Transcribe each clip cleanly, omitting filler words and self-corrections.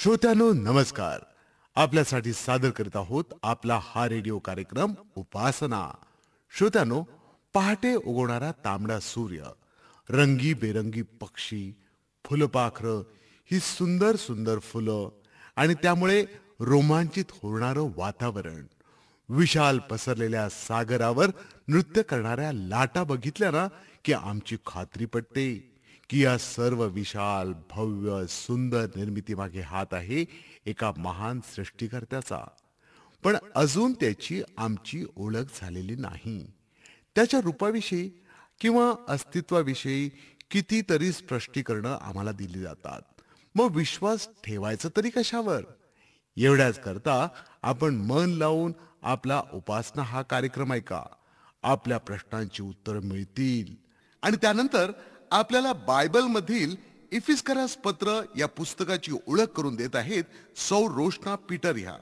श्रोत्यानो नमस्कार. आपल्यासाठी सादर करीत आहोत आपला हा रेडिओ कार्यक्रम उपासना. श्रोत्यानो, पहाटे उगवणारा तांबडा सूर्य, रंगीबेरंगी पक्षी, फुलपाखरं, ही सुंदर सुंदर फुलं आणि त्यामुळे रोमांचित होणारं वातावरण, विशाल पसरलेल्या सागरावर नृत्य करणाऱ्या लाटा बघितल्या ना की आमची खात्री पटते की या सर्व विशाल भव्य सुंदर निर्मितीमागे हात आहे एका महान सृष्टिकर्त्याचा. पण अजून त्याची आमची ओळख झालेली नाही. त्याच्या रूपाविषयी किंवा अस्तित्वाविषयी कितीतरी स्पष्टीकरणं आम्हाला दिली जातात. मग विश्वास ठेवायचा तरी कशावर? एवढ्याच करता आपण मन लावून आपला उपासना हा कार्यक्रम ऐका. आपल्या प्रश्नांची उत्तरं मिळतील आणि त्यानंतर आपल्याला बायबल मधील इफिस्करास पत्र या पुस्तकाची ओळख करून देत आहेत सौ रोशना पीटर ह्या.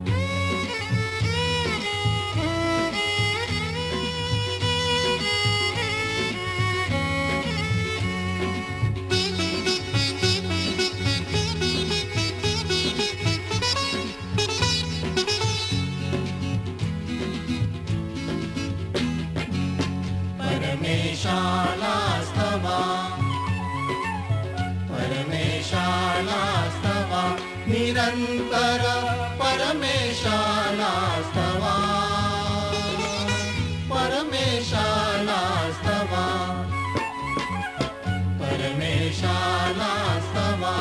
परमेशाला स्तवा, परमेशाला स्तवा, निरंतर परमेशाला स्तवा, परमेशाला स्तवा, परमेशाला स्तवा.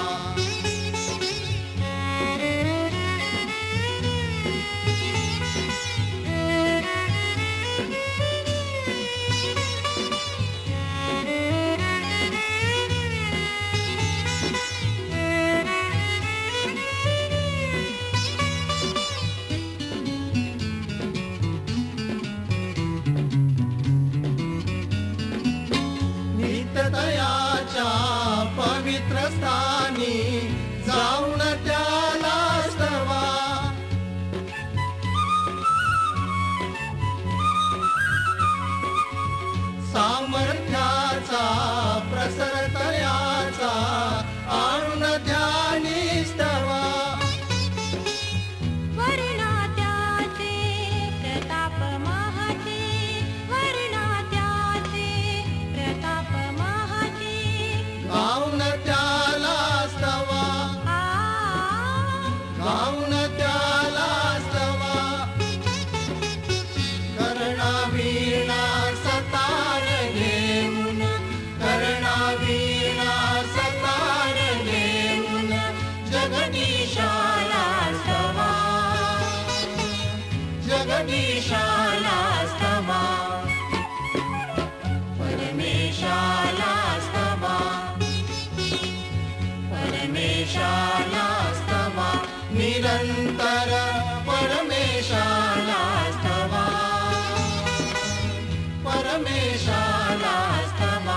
नित्यतयाच्या पवित्र स्थानी जाऊन त्याला स्तवा, सामर्थ्याचा प्रसर तयाचा आणून ध्यानी स्तवा. वर्णात्याचे प्रताप महते, वर्णात्याचे प्रताप महते. गाऊन त्याला स्तवा, गाऊन त्याला स्तवा. कर्णावीणा सतार घेऊन, कर्णावीणा सतार घेऊन, जगदीशाला स्तवा, जगदीशाला स्तवा. परमेशाला स्तवा, परमेशाला स्तवा, निरंतर परमेशाला स्तवा, परमेशाला स्तवा,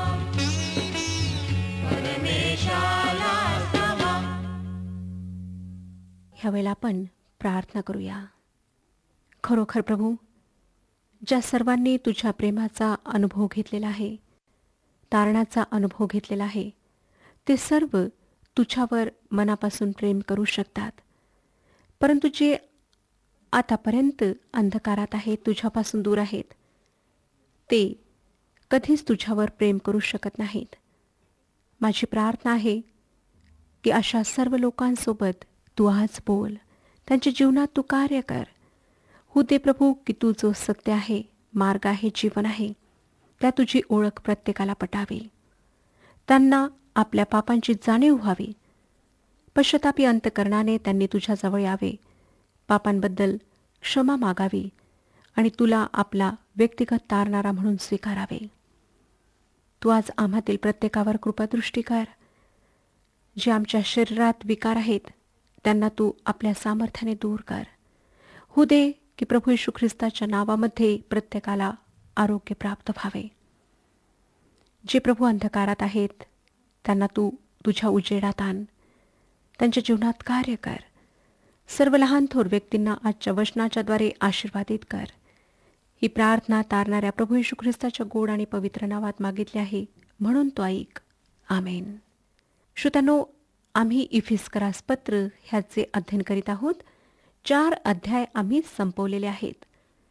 परमेशाला स्तवा. ह्यावेळेला आपण प्रार्थना करूया. खरोखर प्रभू, ज्या सर्वांनी तुझ्या प्रेमाचा अनुभव घेतलेला आहे, तारणाचा अनुभव घेतलेला आहे, ते सर्व तुझ्यावर मनापासून प्रेम करू शकतात. परंतु जे आतापर्यंत अंधकारात आहेत, तुझ्यापासून दूर आहेत, ते कधीच तुझ्यावर प्रेम करू शकत नाहीत. माझी प्रार्थना आहे की अशा सर्व लोकांसोबत तू आज बोल, त्यांच्या जीवनात तू कार्य कर. हो दे प्रभू की तू जो सत्य आहे, मार्ग आहे, जीवन आहे, त्या तुझी ओळख प्रत्येकाला पटावी. त्यांना आपल्या पापांची जाणीव व्हावी. पश्चातापी अंतकरणाने त्यांनी तुझ्याजवळ यावे, पापांबद्दल क्षमा मागावी आणि तुला आपला व्यक्तिगत तारणारा म्हणून स्वीकारावे. तू आज आम्हातील प्रत्येकावर कृपादृष्टी कर. जे आमच्या शरीरात विकार आहेत त्यांना तू आपल्या सामर्थ्याने दूर कर. होऊ दे की प्रभू येशू ख्रिस्ताच्या नावामध्ये प्रत्येकाला आरोग्य प्राप्त व्हावे. जे प्रभू अंधकारात आहेत त्यांना तू तुझ्या उजेडात आण, त्यांच्या जीवनात कार्य कर. सर्व लहान थोर व्यक्तींना आजच्या वचनाच्याद्वारे आशीर्वादित कर. ही प्रार्थना तारणाऱ्या प्रभू येशू ख्रिस्ताच्या गोड आणि पवित्र नावात मागितली आहे, म्हणून तो ऐक. आमेन. श्रोत्यांनो, आम्ही इफिस्करास पत्र ह्याचे अध्ययन करीत आहोत. 4 अध्याय आम्ही संपवलेले आहेत.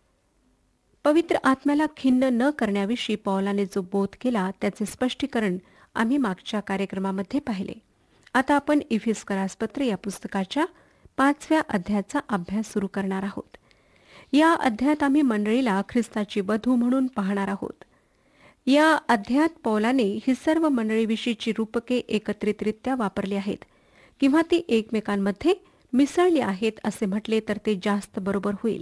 पवित्र आत्म्याला खिन्न न करण्याविषयी पौलाने जो बोध केला त्याचे स्पष्टीकरण आम्ही मागच्या कार्यक्रमामध्ये पाहिले. आता आपण इफिस्करास पत्र या पुस्तकाच्या 5व्या अध्यायाचा अभ्यास सुरू करणार आहोत. या अध्यायात आम्ही मंडळीला ख्रिस्ताची वधू म्हणून पाहणार आहोत. या अध्यायात पौलाने ही सर्व मंडळीविषयीची रूपके एकत्रितरित्या वापरली आहेत किंवा ती एकमेकांमध्ये मिसळली आहेत असे म्हटले तर ते जास्त बरोबर होईल.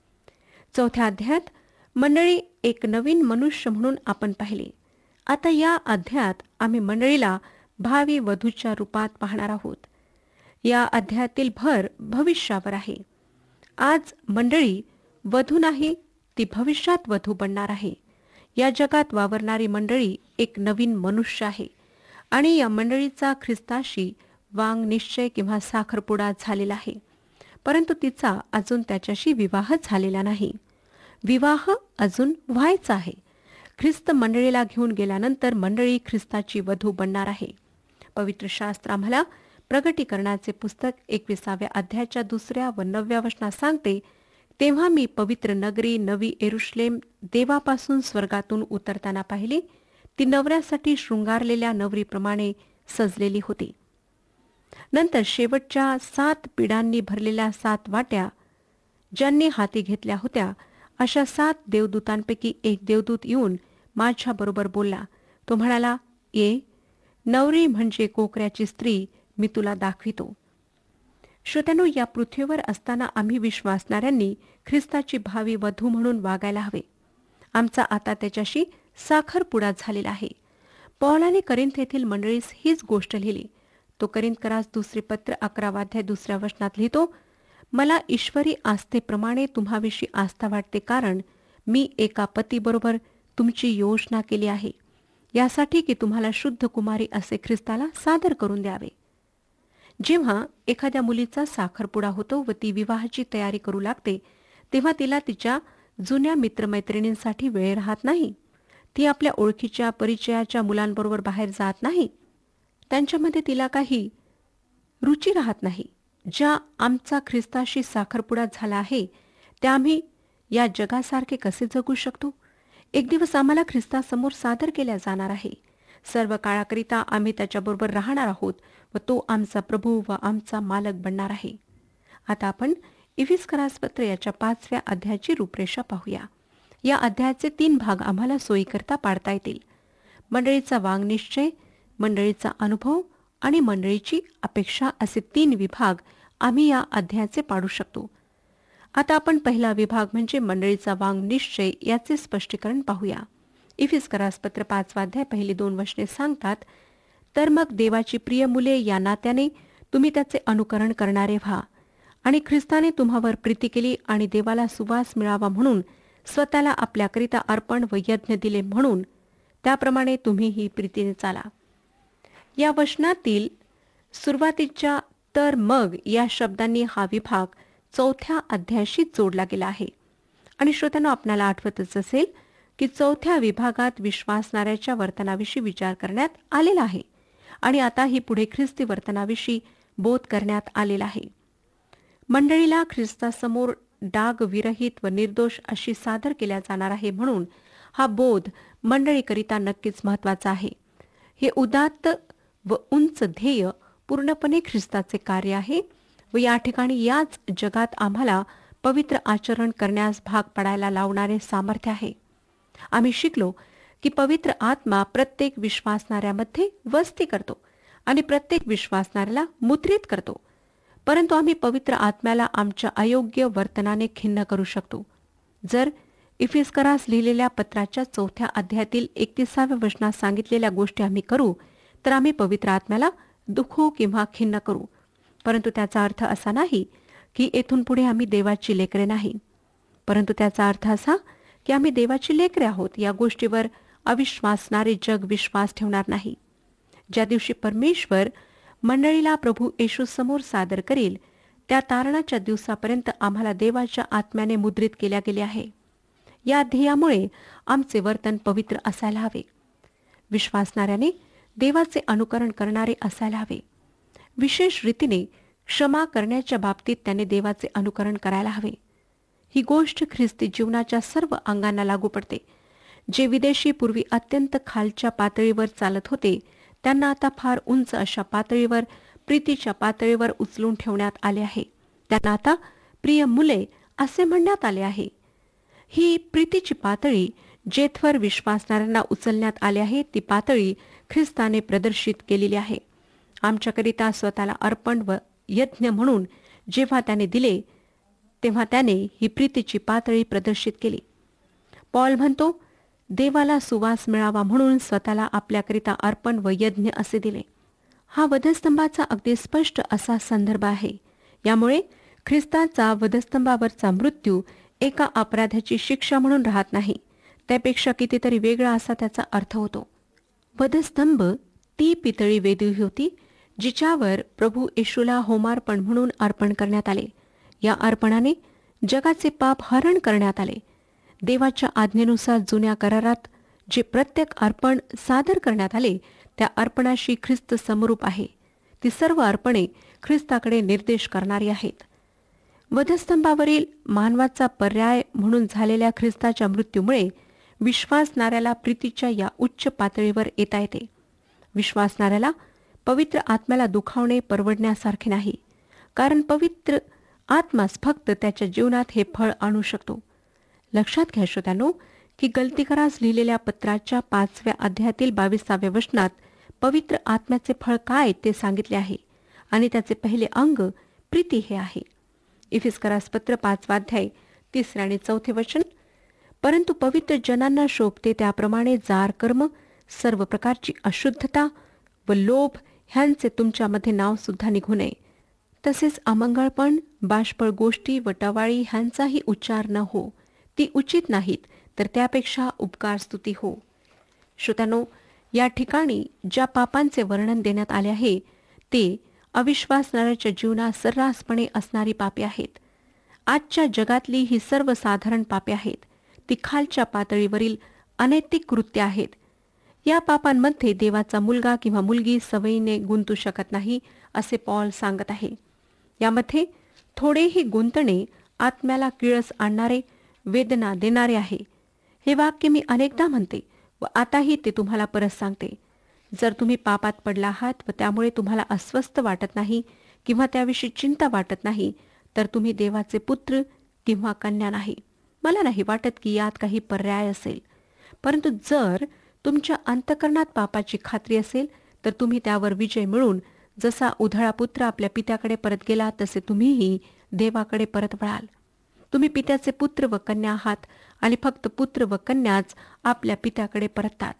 4थ्या अध्यायात मंडळी एक नवीन मनुष्य म्हणून आपण पाहिले. आता या अध्यायात आम्ही मंडळीला भावी वधूच्या रूपात पाहणार आहोत. या अध्यायातील भर भविष्यावर आहे. आज मंडळी वधू नाही, ती भविष्यात वधू बनणार आहे. या जगात वावरणारी मंडळी एक नवीन मनुष्य आहे आणि या मंडळीचा ख्रिस्ताशी वांग निश्चय किंवा साखरपुडा झालेला आहे, परंतु तिचा अजून त्याच्याशी विवाह झालेला नाही. विवाह अजून व्हायचा आहे. ख्रिस्त मंडळीला घेऊन गेल्यानंतर मंडळी ख्रिस्ताची वधू बनणार आहे. पवित्र शास्त्र आम्हाला प्रगटीकरणाचे पुस्तक 21व्या अध्यायाच्या 2 व 9व्या वचनात सांगते, तेव्हा मी पवित्र नगरी नवी येरुशलेम देवापासून स्वर्गातून उतरताना पाहिली. ती नवऱ्यासाठी शृंगारलेल्या नवरीप्रमाणे सजलेली होती. नंतर शेवटच्या 7 पिढांनी भरलेल्या 7 वाट्या ज्यांनी हाती घेतल्या होत्या अशा 7 देवदूतांपैकी एक देवदूत येऊन माझ्याबरोबर बोलला. तो म्हणाला, ये, नवरी म्हणजे कोकऱ्याची स्त्री मी तुला दाखवितो. श्रोत्यानो, या पृथ्वीवर असताना आम्ही विश्वासणाऱ्यांनी ख्रिस्ताची भावी वधू म्हणून वागायला हवे. आमचा आता त्याच्याशी साखरपुडा झालेला आहे. पौलाने करिंथ येथील मंडळीस हीच गोष्ट लिहिली. तो करिंथकरास 2 पत्र 11 अध्याय 2 वचनात लिहितो, मला ईश्वरी आस्थेप्रमाणे तुम्हाविषयी आस्था वाटते, कारण मी एका पतीबरोबर तुमची योजना केली आहे, यासाठी की तुम्हाला शुद्ध कुमारी असे ख्रिस्ताला सादर करून द्यावे. जेव्हा एखाद्या मुलीचा साखरपुडा होतो व ती विवाहाची तयारी करू लागते, तेव्हा तिला तिच्या जुन्या मित्रमैत्रिणींसाठी वेळ राहत नाही. ती आपल्या ओळखीच्या परिचयाच्या मुलांबरोबर बाहेर जात नाही. त्यांच्यामध्ये तिला काही रुची राहत नाही. ज्या आमचा ख्रिस्ताशी साखरपुडा झाला आहे त्या आम्ही या जगासारखे कसे जगू शकतो? एक दिवस आम्हाला ख्रिस्तासमोर सादर केल्या जाणार आहे. सर्व काळाकरिता आम्ही त्याच्याबरोबर राहणार आहोत व तो आमचा प्रभू व आमचा मालक बनणार आहे. आता आपण इफिस्करास पत्र याच्या 5व्या अध्यायाची रूपरेषा पाहूया. या अध्यायाचे 3 भाग आम्हाला सोयीकरता पाडता येतील. मंडळीचा वांग निश्चय, मंडळीचा अनुभव आणि मंडळीची अपेक्षा असे 3 विभाग आम्ही या अध्यायाचे पाडू शकतो. आता आपण पहिला विभाग म्हणजे मंडळीचा वांग निश्चय याचे स्पष्टीकरण पाहूया. इफिस्करास पत्र 5वा अध्याय पहिली 2 वचने सांगतात, तर मग देवाची प्रिय मुले या नात्याने तुम्ही त्याचे अनुकरण करणारे व्हा आणि ख्रिस्ताने तुम्हावर प्रीती केली आणि देवाला सुवास मिळावा म्हणून स्वतःला आपल्याकरिता अर्पण व यज्ञ दिले, म्हणून त्याप्रमाणे तुम्हीही प्रीतीने चाला. या वचनातील सुरुवातीच्या तर मग या शब्दांनी हा विभाग 4थ्या अध्यायाशी जोडला गेला आहे. आणि श्रोत्यांनो, आपल्याला आठवतच असेल की 4थ्या विभागात विश्वासणाऱ्याच्या वर्तनाविषयी विचार करण्यात आलेला आहे आणि आता ही पुढे ख्रिस्ती वर्तनाविषयी बोध करण्यात आलेला आहे. मंडळीला ख्रिस्तासमोर डाग विरहित व निर्दोष अशी सादर केल्या जाणार आहे, म्हणून हा बोध मंडळीकरिता नक्कीच महत्वाचा आहे. हे उदात्त व उंच ध्येय पूर्णपणे ख्रिस्ताचे कार्य आहे व या ठिकाणी याच जगात आम्हाला पवित्र आचरण करण्यास भाग पडायला लावणारे सामर्थ्य आहे. आम्ही शिकलो की पवित्र आत्मा प्रत्येक विश्वासणाऱ्यामध्ये वस्ती करतो आणि प्रत्येक विश्वासणाऱ्याला मुद्रित करतो, परंतु आम्ही पवित्र आत्म्याला आमच्या अयोग्य वर्तनाने खिन्न करू शकतो. जर इफिस्करास लिहिलेल्या पत्राच्या 4थ्या अध्यायातील 31व्या वचनात सांगितलेल्या गोष्टी आम्ही करू तर आम्ही पवित्र आत्म्याला दुखवू किंवा खिन्न करू, परंतु त्याचा अर्थ असा नाही की येथून पुढे आम्ही देवाची लेकरे नाही, परंतु त्याचा अर्थ असा की आम्ही देवाची लेकरे आहोत. या गोष्टीवर अविश्वासणारे जग विश्वास ठेवणार नाही. ज्या दिवशी परमेश्वर मंडळीला प्रभू येशू समोर सादर करेल त्या तारणाच्या दिवसापर्यंत आम्हाला देवाच्या आत्म्याने मुद्रित केल्या गेले आहे. या ध्येयामुळे आमचे वर्तन पवित्र असायला हवे. विश्वासणाऱ्याने देवाचे अनुकरण करणारे असायला हवे. विशेष रीतीने क्षमा करण्याच्या बाबतीत त्याने देवाचे अनुकरण करायला हवे. ही गोष्ट ख्रिस्ती जीवनाच्या सर्व अंगांना लागू पडते. जे विदेशी पूर्वी अत्यंत खालच्या पातळीवर चालत होते, त्यांना आता फार उंच अशा पातळीवर, प्रीतीच्या पातळीवर उचलून ठेवण्यात आले आहे. त्यांना आता प्रिय मुले असे म्हणण्यात आले आहे. ही प्रीतीची पातळी जेथवर विश्वासणाऱ्यांना उचलण्यात आली आहे, ती पातळी ख्रिस्ताने प्रदर्शित केलेली आहे. आमच्याकरिता स्वतःला अर्पण व यज्ञ म्हणून जेव्हा त्याने दिले, तेव्हा त्याने ही प्रीतीची पातळी प्रदर्शित केली. पॉल म्हणतो, देवाला सुवास मिळावा म्हणून स्वतःला आपल्याकरिता अर्पण व यज्ञ असे दिले. हा वधस्तंभाचा अगदी स्पष्ट असा संदर्भ आहे. यामुळे ख्रिस्ताचा वधस्तंभावरचा मृत्यू एका अपराधाची शिक्षा म्हणून राहत नाही, त्यापेक्षा कितीतरी वेगळा असा त्याचा अर्थ होतो. वधस्तंभ ती पितळी वेदी होती जिच्यावर प्रभू येशूला होमार्पण म्हणून अर्पण करण्यात आले. या अर्पणाने जगाचे पाप हरण करण्यात आले. देवाच्या आज्ञेनुसार जुन्या करारात जे प्रत्येक अर्पण सादर करण्यात आले, त्या अर्पणाशी ख्रिस्त समरूप आहे. ती सर्व अर्पणे ख्रिस्ताकडे निर्देश करणारी आहेत. वधस्तंभावरील मानवाचा पर्याय म्हणून झालेल्या ख्रिस्ताच्या मृत्यूमुळे विश्वासणाऱ्याला प्रीतीच्या या उच्च पातळीवर येता येते. विश्वासणाऱ्याला पवित्र आत्म्याला दुखावणे परवडण्यासारखे नाही, कारण पवित्र आत्माच फक्त त्याच्या जीवनात हे फळ आणू शकतो. लक्षात घ्या श्रोत्यांनो, की गलतीकरास लिहिलेल्या पत्राच्या 5व्या अध्यायातील 22व्या वचनात पवित्र आत्म्याचे फळ काय ते सांगितले आहे, आणि त्याचे पहिले अंग प्रीती हे आहे. इफिस्करास पत्र 5वा अध्याय 3 आणि 4 वचन, परंतु पवित्र जनांना शोभते त्याप्रमाणे जार कर्म, सर्व प्रकारची अशुद्धता व लोभ ह्यांचे तुमच्यामध्ये नाव सुद्धा निघू नये. तसेच अमंगळपण, बाष्पळ गोष्टी व टवाळी ह्यांचाही उच्चार न हो. ती उचित नाहीत, तर त्यापेक्षा उपकार स्तुती हो. श्रोत्यांनो, या ठिकाणी ज्या पापांचे वर्णन देण्यात आले आहे, ते अविश्वासणाऱ्याच्या जीवनात सर्रासपणे असणारी पापे आहेत. आजच्या जगातली ही सर्वसाधारण पापे आहेत. ती खालच्या पातळीवरील अनैतिक कृत्य आहेत. या पापांमध्ये देवाचा मुलगा किंवा मुलगी सवयीने गुंतू शकत नाही, असे पॉल सांगत आहे. यामध्ये थोडेही गुंतणे आत्म्याला किळस आणणारे, वेदना देणारे आहे. हे वाक्य मी अनेकदा म्हणते व आताही ते तुम्हाला परत सांगते. जर तुम्ही पापात पडला आहात व त्यामुळे तुम्हाला अस्वस्थ वाटत नाही किंवा त्याविषयी चिंता वाटत नाही, तर तुम्ही देवाचे पुत्र किंवा कन्या नाही. मला नाही वाटत की यात काही पर्याय असेल. परंतु जर तुमच्या अंतःकरणात पापाची खात्री असेल, तर तुम्ही त्यावर विजय मिळून जसा उधळा पुत्र आपल्या पित्याकडे परत गेला, तसे तुम्हीही देवाकडे परत वळाल. तुम्ही पित्याचे पुत्र व कन्या आहात, आणि फक्त पुत्र व कन्याच आपल्या पित्याकडे परततात.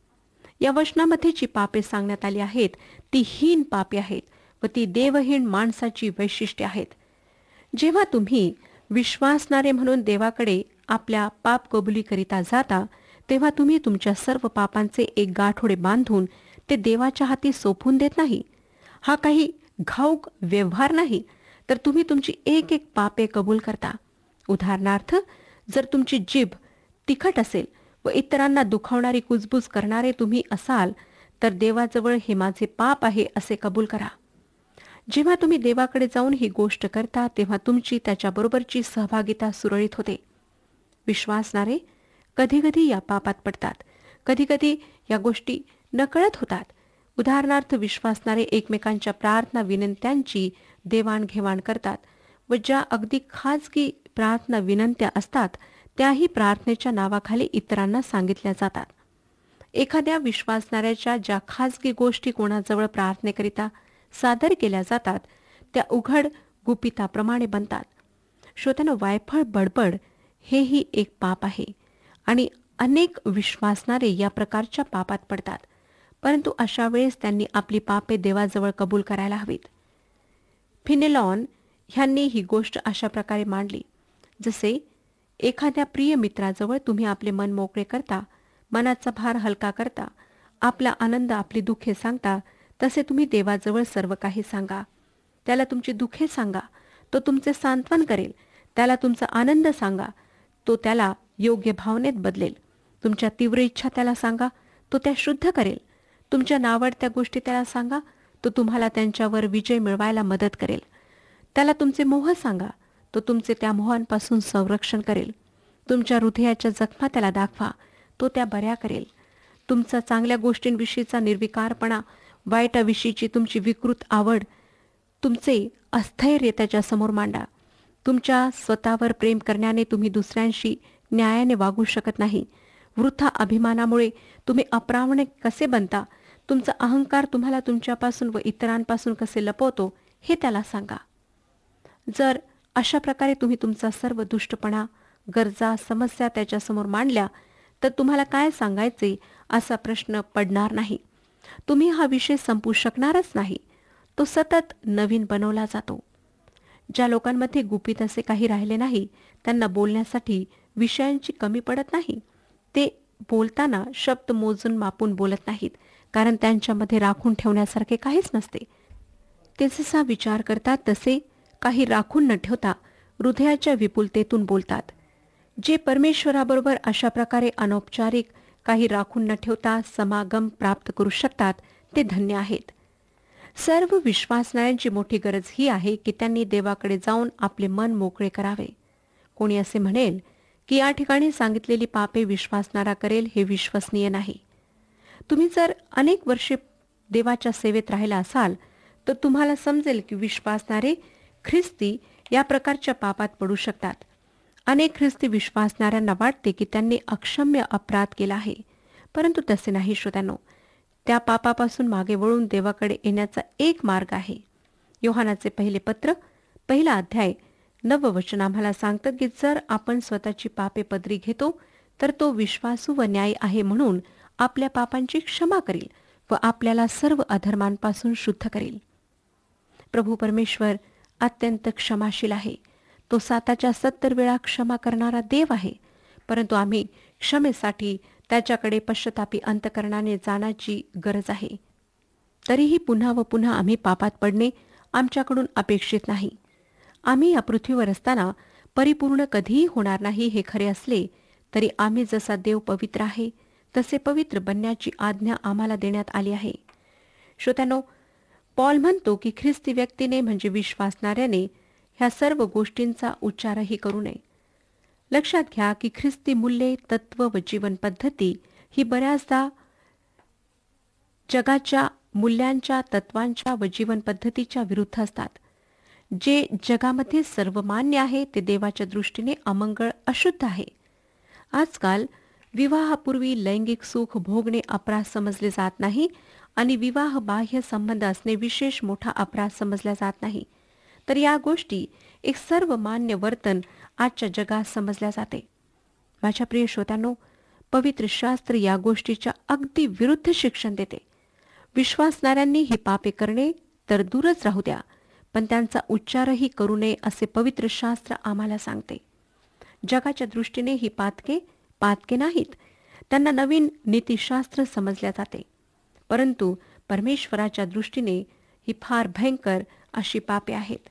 या वचनामध्ये जी पापे सांगण्यात आली आहेत, ती हीन पापे आहेत व ती देवहीन माणसाची वैशिष्ट्ये आहेत. जेव्हा तुम्ही विश्वासणारे म्हणून देवाकडे आपल्या पाप कबुलीकरिता जाता, तेव्हा तुम्ही तुमच्या सर्व पापांचे एक गाठोडे बांधून ते देवाच्या हाती सोपवून देत नाही. हा काही घाऊक व्यवहार नाही, तर तुम्ही तुमची एक एक पापे कबूल करता. उदाहरणार्थ, जर तुमची जीभ तिखट असेल व इतरांना दुखावणारी कुजबूज करणारे तुम्ही असाल, तर देवाजवळ हे माझे पाप आहे असे कबूल करा. जेव्हा तुम्ही देवाकडे जाऊन ही गोष्ट करता, तेव्हा तुमची त्याच्याबरोबरची सहभागिता सुरळीत होते. विश्वासणारे कधीकधी या पापात पडतात, कधीकधी या गोष्टी नकळत होतात. उदाहरणार्थ, विश्वासणारे एकमेकांच्या प्रार्थना विनंत्यांची देवाणघेवाण करतात व ज्या अगदी खाजगी प्रार्थना विनंत्या असतात, त्याही प्रार्थनेच्या नावाखाली इतरांना सांगितल्या जातात. एखाद्या विश्वासणाऱ्याच्या ज्या खाजगी गोष्टी कोणाजवळ प्रार्थनेकरिता सादर केल्या जातात, त्या उघड गुपिताप्रमाणे बनतात. श्रोत्यांनो, वायफळ बडबड हेही एक पाप आहे, आणि अनेक विश्वासणारे या प्रकारच्या पापात पडतात. परंतु अशा वेळेस त्यांनी आपली पापे देवाजवळ कबूल करायला हवीत. फिनेलॉन ह्यांनी ही गोष्ट अशा प्रकारे मांडली, जसे एखाद्या प्रिय मित्राजवळ तुम्ही आपले मन मोकळे करता, मनाचा भार हलका करता, आपला आनंद, आपली दुःखे सांगता, तसे तुम्ही देवाजवळ सर्व काही सांगा. त्याला तुमची दुःखे सांगा, तो तुमचे सांत्वन करेल. त्याला तुमचा आनंद सांगा, तो त्याला योग्य भावनेत बदलेल. तुमच्या तीव्र इच्छा त्याला सांगा, तो त्या शुद्ध करेल. तुमच्या नावडत्या गोष्टी त्याला सांगा, तो तुम्हाला त्यांच्यावर विजय मिळवायला मदत करेल. त्याला तुमचे मोह सांगा, तो तुमचे त्या मोहांपासून संरक्षण करेल. तुमच्या हृदयाच्या जखमा त्याला दाखवा, तो त्या बऱ्या करेल. तुमचा चांगल्या गोष्टींविषयीचा निर्विकारपणा, वाईटाविषयीची तुमची विकृत आवड, तुमचे अस्थैर्य त्याच्यासमोर मांडा. तुमच्या स्वतःवर प्रेम करण्याने तुम्ही दुसऱ्यांशी न्यायाने वागू शकत नाही. वृथा अभिमानामुळे तुम्ही अप्रामाणिक कसे बनता, तुमचा अहंकार तुम्हाला तुमच्यापासून व इतरांपासून कसे लपवतो, हे त्याला सांगा. जर अशा प्रकारे तुम्ही तुमचा सर्व दुष्टपणा, गरजा, समस्या त्याच्यासमोर मांडल्या, तर तुम्हाला काय सांगायचे असा प्रश्न पडणार नाही. तुम्ही हा विषय संपवू शकणारच नाही. तो सतत नवीन बनवला जातो. ज्या लोकांमध्ये गुपित असे काही राहिले नाही, त्यांना बोलण्यासाठी विषयांची कमी पडत नाही. ते बोलताना शब्द मोजून मापून बोलत नाहीत, कारण त्यांच्यामध्ये राखून ठेवण्यासारखे काहीच नसते. ते जसा विचार करतात तसे काही राखून न ठेवता हृदयाच्या विपुलतेतून बोलतात. जे परमेश्वराबरोबर अशा प्रकारे अनौपचारिक काही राखून न ठेवता समागम प्राप्त करू शकतात, ते धन्य आहेत. सर्व विश्वासणाऱ्यांची मोठी गरज ही आहे की त्यांनी देवाकडे जाऊन आपले मन मोकळे करावे. कोणी असे म्हणेल की या ठिकाणी सांगितलेली पापे विश्वासणारा करेल, हे विश्वसनीय नाही. तुम्ही जर अनेक वर्षे देवाच्या सेवेत राहिला असाल, तर तुम्हाला समजेल की विश्वासणारे ख्रिस्ती या प्रकारच्या पापात पडू शकतात. अनेक ख्रिस्ती विश्वासणाऱ्यांना वाटते की त्यांनी अक्षम्य अपराध केला आहे, परंतु तसे नाही श्रोत्यांनो. त्या पापापासून मागे वळून देवाकडे येण्याचा एक मार्ग आहे. योहानाचे पहिले पत्र, पहिला अध्याय 9 वचन आम्हाला सांगतं की जर आपण स्वतःची पापे पदरी घेतो, तर तो विश्वासू व न्यायी आहे म्हणून आपल्या पापांची क्षमा करील व आपल्याला सर्व अधर्मांपासून शुद्ध करेल. प्रभू परमेश्वर अत्यंत क्षमाशील आहे. तो 70 वेळा क्षमा करणारा देव आहे. परंतु आम्ही क्षमेसाठी त्याच्याकडे पश्चातापी अंतकरणाने जाण्याची गरज आहे. तरीही पुन्हा व पुन्हा आम्ही पापात पडणे आमच्याकडून अपेक्षित नाही. आम्ही या पृथ्वीवर असताना परिपूर्ण कधीही होणार नाही हे खरे असले तरी आम्ही जसा देव पवित्र आहे तसे पवित्र बनण्याची आज्ञा आम्हाला देण्यात आली आहे. श्रोत्यांनो, पॉल म्हणतो की ख्रिस्ती व्यक्तीने म्हणजे विश्वासणाऱ्याने ह्या सर्व गोष्टींचा उच्चारही करू नये. लक्षात घ्या की ख्रिस्ती मूल्ये, तत्व व जीवन पद्धती ही बऱ्याचदा जगाच्या मूल्यांच्या, तत्वांच्या व जीवन पद्धतीच्या विरुद्ध असतात. जे जगामध्ये सर्वमान्य आहे ते देवाच्या दृष्टीने अमंगळ, अशुद्ध आहे. आजकाल विवाहापूर्वी लैंगिक सुख भोगणे अपराध समजले जात नाही आणि विवाह बाह्य संबंध असणे विशेष मोठा अपराध समजला जात नाही. तर या गोष्टी एक सर्वमान्य वर्तन आजच्या जगात समजल्या जाते. माझ्या प्रिय श्रोत्यांनो, पवित्र शास्त्र या गोष्टीच्या अगदी विरुद्ध शिक्षण देते. विश्वासणाऱ्यांनी ही पापे करणे तर दूरच राहू द्या, पण त्यांचा उच्चारही करू नये असे पवित्र शास्त्र आम्हाला सांगते. जगाच्या दृष्टीने ही पातके नाहीत. त्यांना नवीन नीतिशास्त्र समजल्या जाते. परंतु परमेश्वराच्या दृष्टीने ही फार भयंकर अशी पापे आहेत.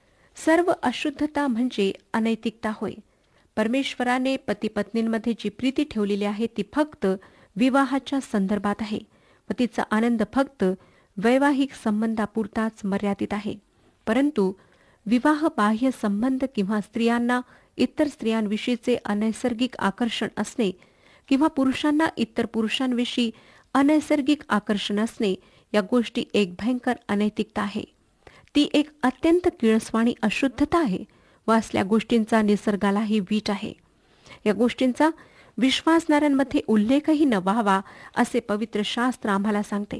सर्व अशुद्धता म्हणजे अनैतिकता होय. परमेश्वराने पती पत्नींमध्ये जी प्रीती ठेवलेली आहे ती फक्त विवाहाच्या संदर्भात आहे व तिचा आनंद फक्त वैवाहिक संबंधापुरताच मर्यादित आहे. परंतु विवाह बाह्य संबंध किंवा स्त्रियांना इतर स्त्रियांविषयीचे अनैसर्गिक आकर्षण असणे किंवा पुरुषांना इतर पुरुषांविषयी अनैसर्गिक आकर्षण असणे या गोष्टी एक भयंकर अनैतिकता आहे. ती एक अत्यंत किळसवाणी अशुद्धता आहे व असल्या गोष्टींचा निसर्गालाही वीट आहे. या गोष्टींचा विश्वासणाऱ्यांमध्ये उल्लेखही न व्हावा असे पवित्र शास्त्र आम्हाला सांगते.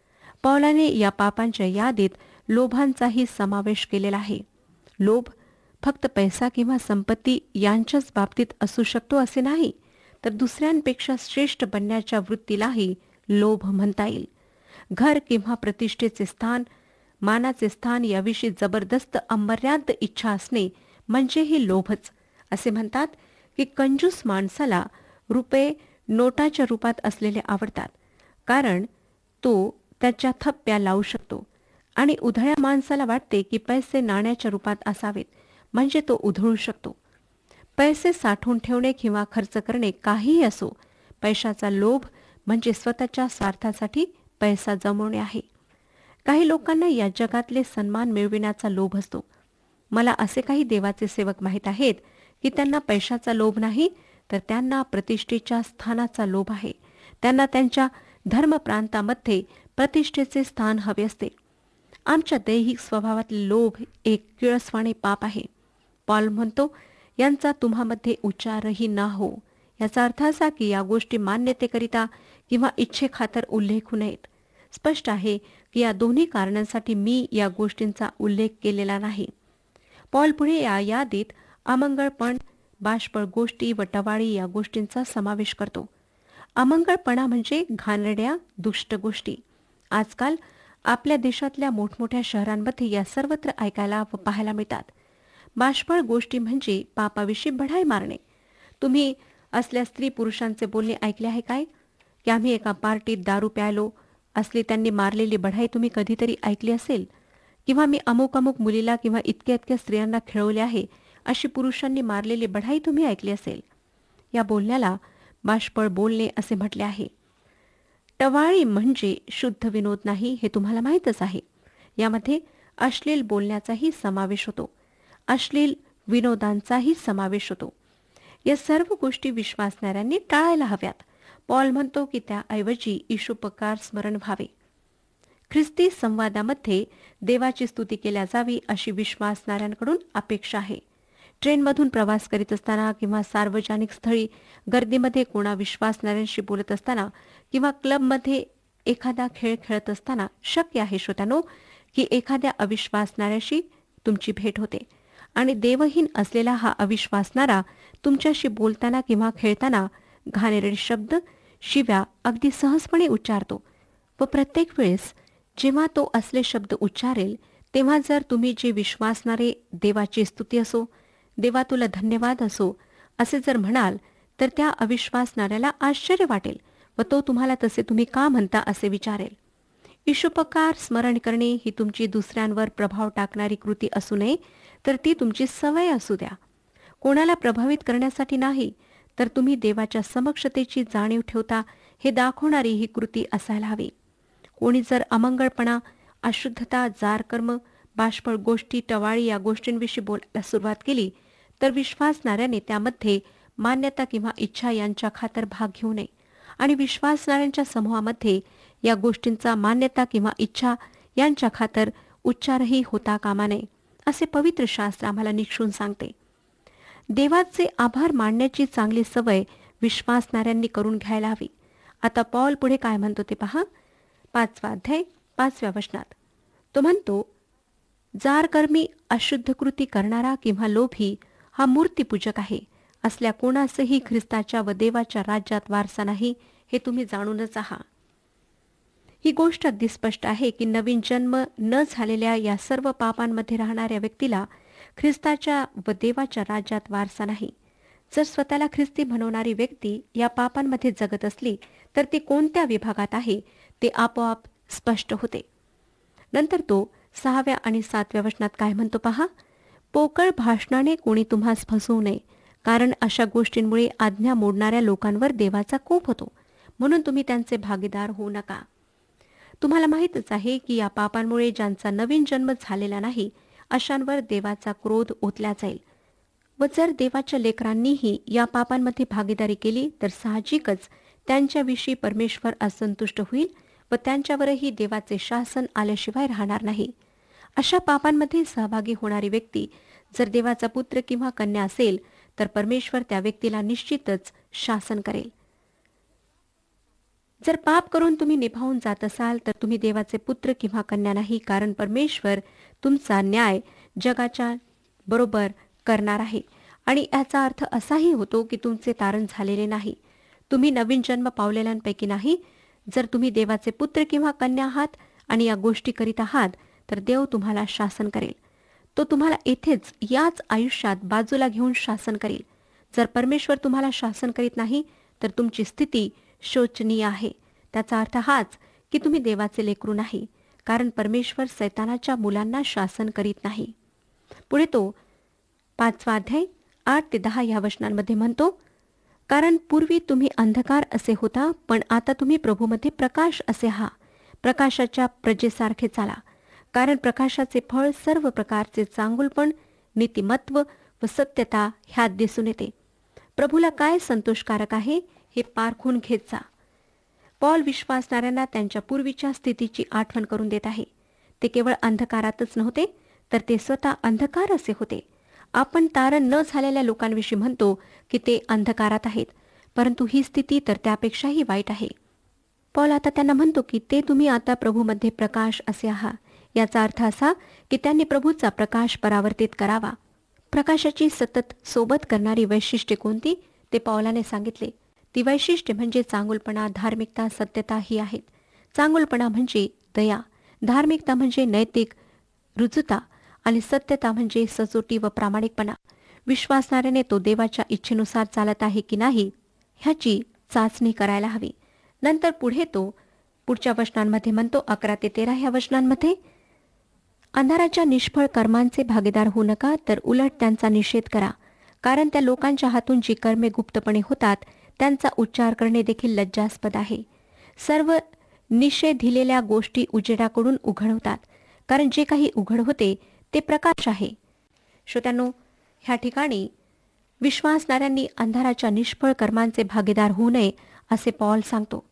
पौलाने या पापांच्या यादीत लोभांचाही समावेश केलेला आहे. लोभ फक्त पैसा किंवा संपत्ती यांच्याच बाबतीत असू शकतो असे नाही, तर दुसऱ्यांपेक्षा श्रेष्ठ बनण्याच्या वृत्तीलाही लोभ म्हणता येईल. घर किंवा प्रतिष्ठेचे स्थान, मानाचे स्थान याविषयी जबरदस्त अमर्याद इच्छा असणे म्हणजेही लोभच. असे म्हणतात की कंजूस माणसाला रुपये नोटाच्या रूपात असलेले आवडतात, कारण तो त्याच्या थप्प्या लावू शकतो, आणि उधळ्या माणसाला वाटते की पैसे नाण्याच्या रूपात असावेत, म्हणजे तो उधळू शकतो. पैसे साठवून ठेवणे किंवा खर्च करणे काहीही असो, पैशाचा लोभ म्हणजे स्वतःच्या स्वार्थासाठी पैसा जमवणे आहे. काही लोकांना या जगातले सन्मान मिळविण्याचा लोभ असतो. मला असे काही देवाचे सेवक माहीत आहेत की त्यांना पैशाचा लोभ नाही, तर त्यांना प्रतिष्ठेच्या स्थानाचा लोभ आहे. त्यांना त्यांच्या धर्मप्रांतामध्ये प्रतिष्ठेचे स्थान हवे असते. आमच्या दैहिक स्वभावातले लोभ एक किळसवाणे पाप आहे. पॉल म्हणतो, यांचा तुम्हामध्ये उच्चारही ना हो. याचा अर्थ असा की या गोष्टी मान्यतेकरिता किंवा इच्छेखातर उल्लेख होऊ नयेत. स्पष्ट आहे की या दोन्ही कारणांसाठी मी या गोष्टींचा उल्लेख केलेला नाही. पॉल पुढे या यादीत अमंगळपण, बाष्पळ गोष्टी व टवाळी या गोष्टींचा समावेश करतो. अमंगळपणा म्हणजे घाणेरड्या दुष्ट गोष्टी. आजकाल आपल्या देशातल्या मोठमोठ्या शहरांमध्ये या सर्वत्र ऐकायला व पाहायला मिळतात. बाष्पळ गोष्टी म्हणजे पापाविषयी बढाई मारणे. तुम्ही असल्या स्त्री पुरुषांचे बोलणे ऐकले आहे काय, की आम्ही एका पार्टीत दारू प्यायलो असली त्यांनी मारलेली बढाई तुम्ही कधीतरी ऐकली असेल, किंवा मी अमुक अमुक मुलीला किंवा इतक्या इतक्या स्त्रियांना खेळवले आहे अशी पुरुषांनी मारलेली बढाई तुम्ही ऐकली असेल. या बोलण्याला बाष्पळ बोलणे असे म्हटले आहे. टवाळी म्हणजे शुद्ध विनोद नाही, हे तुम्हाला माहीतच आहे. यामध्ये अश्लील बोलण्याचाही समावेश होतो, अश्लील विनोदांचाही समावेश होतो. या सर्व गोष्टी विश्वासणाऱ्यांनी टाळायला हव्यात. पॉल म्हणतो की त्याऐवजी ईशोपकार स्मरण व्हावे. ख्रिस्ती संवादामध्ये देवाची स्तुती केल्या जावी अशी विश्वासणाऱ्यांकडून अपेक्षा आहे. ट्रेनमधून प्रवास करीत असताना किंवा सार्वजनिक स्थळी गर्दीमध्ये कोणा विश्वासणाऱ्यांशी बोलत असताना किंवा क्लबमध्ये एखादा खेळ खेळत असताना शक्य आहे श्रोत्यानो की एखाद्या अविश्वासणाऱ्याशी तुमची भेट होते आणि देवहीन असलेला हा अविश्वासणारा तुमच्याशी बोलताना किंवा खेळताना घाणेरडे शब्द, शिव्या अगदी सहजपणे उच्चारतो व प्रत्येक वेळेस जेव्हा तो असले शब्द उच्चारेल तेव्हा जर तुम्ही जे विश्वासणारे देवाची स्तुती असो, देवा तुला धन्यवाद असो असे जर म्हणाल तर त्या अविश्वासणाऱ्याला आश्चर्य वाटेल व तो तुम्हाला तसे तुम्ही का म्हणता असे विचारेल. ईशोपकार स्मरण करणे ही तुमची दुसऱ्यांवर प्रभाव टाकणारी कृती असू नये, तर ती तुमची सवय असू द्या. कोणाला प्रभावित करण्यासाठी नाही, तर तुम्ही देवाच्या समक्षतेची जाणीव ठेवता हे दाखवणारी ही कृती असायला हवी. कोणी जर अमंगळपणा, अशुद्धता, जारकर्म, बाष्पळ गोष्टी, टवाळी या गोष्टींविषयी बोलायला सुरुवात केली तर विश्वासणाऱ्याने त्यामध्ये मान्यता किंवा इच्छा यांच्या खातर भाग घेऊ नये आणि विश्वासणाऱ्यांच्या समूहामध्ये या गोष्टींचा मान्यता किंवा इच्छा यांच्या खातर उच्चारही होता कामा नये असे पवित्र शास्त्र आम्हाला निक्षून सांगते. देवाचे आभार मानण्याची चांगली सवय विश्वासणाऱ्यांनी करून घ्यायला हवी. आता पॉल पुढे काय म्हणतो ते पहा. 5 अध्याय 5 वचनात तो म्हणतो, जारकर्मी, अशुद्ध कृती करणारा किंवा लोभी हा मूर्तीपूजक आहे. असल्या कोणासही ख्रिस्ताच्या व देवाच्या राज्यात वारसा नाही, हे तुम्ही जाणूनच आहात. ही गोष्ट अगदी स्पष्ट आहे की नवीन जन्म न झालेल्या या सर्व पापांमध्ये राहणाऱ्या व्यक्तीला ख्रिस्ताच्या व देवाच्या राज्यात वारसा नाही. जर स्वतःला ख्रिस्ती म्हणवणारी व्यक्ती या पापांमध्ये जगत असली तर ती कोणत्या विभागात आहे ते आपोआप स्पष्ट होते. नंतर तो 6 आणि 7 वचनात काय म्हणतो पहा. पोकळ भाषणाने कोणी तुम्हास फसवू नये, कारण अशा गोष्टींमुळे आज्ञा मोडणाऱ्या लोकांवर देवाचा कोप होतो, म्हणून तुम्ही त्यांचे भागीदार होऊ नका. तुम्हाला माहीतच आहे की या पापांमुळे ज्यांचा नवीन जन्म झालेला नाही अशांवर देवाचा क्रोध ओतला जाईल व जर देवाच्या लेकरांनीही या पापांमध्ये भागीदारी केली तर साहजिकच त्यांच्याविषयी परमेश्वर असंतुष्ट होईल व त्यांच्यावरही देवाचे शासन आल्याशिवाय राहणार नाही. अशा पापांमध्ये सहभागी होणारी व्यक्ती जर देवाचा पुत्र किंवा कन्या असेल तर परमेश्वर त्या व्यक्तीला निश्चितच शासन करेल. जर पाप करून तुम्ही निभावून जात असाल तर तुम्ही देवाचे पुत्र किंवा कन्या नाही, कारण परमेश्वर तुमचा न्याय जगाच्या बरोबर करणार आहे. आणि याचा अर्थ असाही होतो की तुमचे तारण झालेले नाही, तुम्ही नवीन जन्म पावलेल्यांपैकी नाही. जर तुम्ही देवाचे पुत्र किंवा कन्या आहात आणि या गोष्टी करीत आहात तर देव तुम्हाला शासन करेल. तो तुम्हाला येथेच याच आयुष्यात बाजूला घेऊन शासन करेल. जर परमेश्वर तुम्हाला शासन करीत नाही तर तुमची स्थिती शोचनीय आहे. त्याचा अर्थ हाच की तुम्ही देवाचे लेकरू नाही, कारण परमेश्वर सैतानाच्या मुलांना शासन करीत नाही. पुढे तो 5 अध्याय 8 ते 10 या वचनांमध्ये म्हणतो, कारण पूर्वी तुम्ही अंधकार असे होता, पण आता तुम्ही प्रभूमध्ये प्रकाश असे आहात. प्रकाशाच्या प्रजेसारखे चाला, कारण प्रकाशाचे फळ सर्व प्रकारचे चांगुलपण, नीतिमत्व व सत्यता ह्यात दिसून येते. प्रभूला काय संतोषकारक आहे हे पारखून घेत जा. पॉल विश्वासणाऱ्यांना त्यांच्या पूर्वीच्या स्थितीची आठवण करून देत आहे. ते केवळ अंधकारातच नव्हते, तर ते स्वतः अंधकार असे होते. आपण तारण न झालेल्या लोकांविषयी म्हणतो की ते अंधकारात आहेत, परंतु ही स्थिती तर त्यापेक्षाही वाईट आहे. पॉल आता त्यांना म्हणतो की ते तुम्ही आता प्रभूमध्ये प्रकाश असे आहात. याचा अर्थ असा की त्यांनी प्रभूचा प्रकाश परावर्तित करावा. प्रकाशाची सतत सोबत करणारी वैशिष्ट्ये कोणती ते पौलाने सांगितले. ती वैशिष्ट्ये म्हणजे चांगुलपणा, धार्मिकता, सत्यता ही आहेत. चांगुलपणा म्हणजे दया, धार्मिकता म्हणजे नैतिक रुजुता आणि सत्यता म्हणजे सचोटी व प्रामाणिकपणा. विश्वासणाऱ्याने तो देवाच्या इच्छेनुसार चालत आहे की नाही ह्याची चाचणी करायला हवी. नंतर पुढे तो पुढच्या वचनांमध्ये म्हणतो, 11 ते 13 ह्या वचनांमध्ये, अंधाराच्या निष्फळ कर्मांचे भागीदार होऊ नका, तर उलट त्यांचा निषेध करा. कारण त्या लोकांच्या हातून जी कर्मे गुप्तपणे होतात त्यांचा उच्चार करणे देखील लज्जास्पद आहे. सर्व निषेधिलेल्या गोष्टी उजेडाकडून उघड होतात, कारण जे काही उघड होते ते प्रकाश आहे. श्रोत्यांनो, ह्या ठिकाणी विश्वासणाऱ्यांनी अंधाराच्या निष्फळ कर्मांचे भागीदार होऊ नये असे पॉल सांगतो.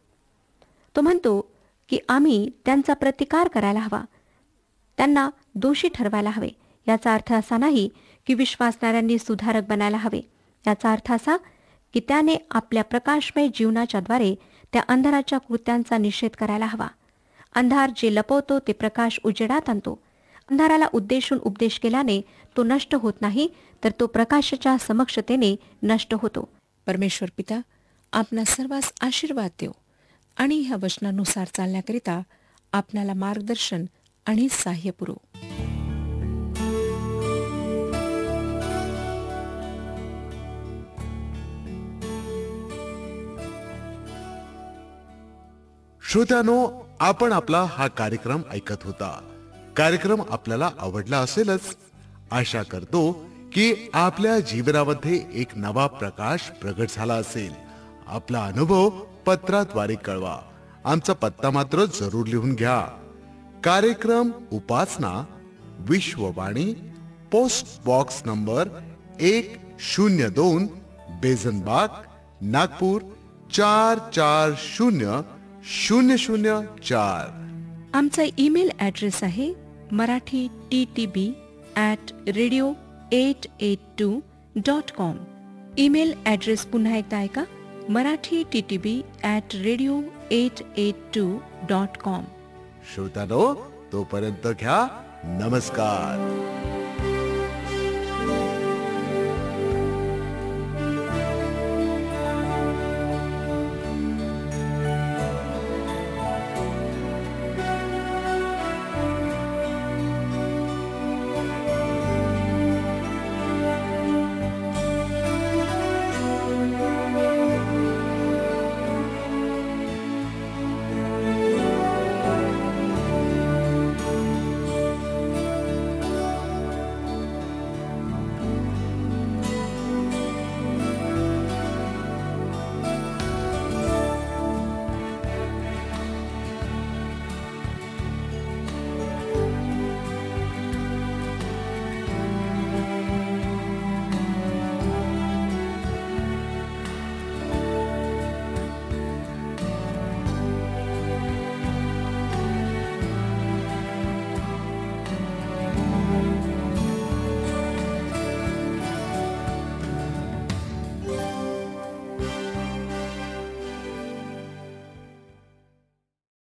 तो म्हणतो की आम्ही त्यांचा प्रतिकार करायला हवा, त्यांना दोषी ठरवायला हवे. याचा अर्थ असा नाही की विश्वासणाऱ्यांनी सुधारक बनायला हवे. याचा अर्थ असा की त्याने आपल्या प्रकाशमय जीवनाच्याद्वारे त्या अंधाराच्या कृत्यांचा निषेध करायला हवा. अंधार जे लपवतो ते प्रकाश उजेडात आणतो. अंधाराला उद्देशून उपदेश केल्याने तो नष्ट होत नाही, तर तो प्रकाशाच्या समक्षतेने नष्ट होतो. परमेश्वर पिता आपणा सर्वांस आशीर्वाद देव आणि ह्या वचनानुसार चालण्याकरिता आपणाला मार्गदर्शन आणि सहाय्य पुरवो. श्रोत्यानो, आपण आपला हा कार्यक्रम ऐकत होता. कार्यक्रम आपल्याला आवडला असेलच. आशा करतो की आपल्या जीवनामध्ये एक नवा प्रकाश प्रगट झाला असेल. आपला अनुभव पत्राद्वारे कळवा. आमचा पत्ता मात्र जरूर लिहून घ्या. कार्यक्रम Upasana, Vishwavani, post box number 102, Bezonbagh, Nagpur 440004. आमचा ईमेल ॲड्रेस आहे marathi@radio882.com. ईमेल ॲड्रेस पुन्हा एकदा ऐका, marathi@radio882.com. श्रोत्यानो, तोपर्यंत घ्या नमस्कार.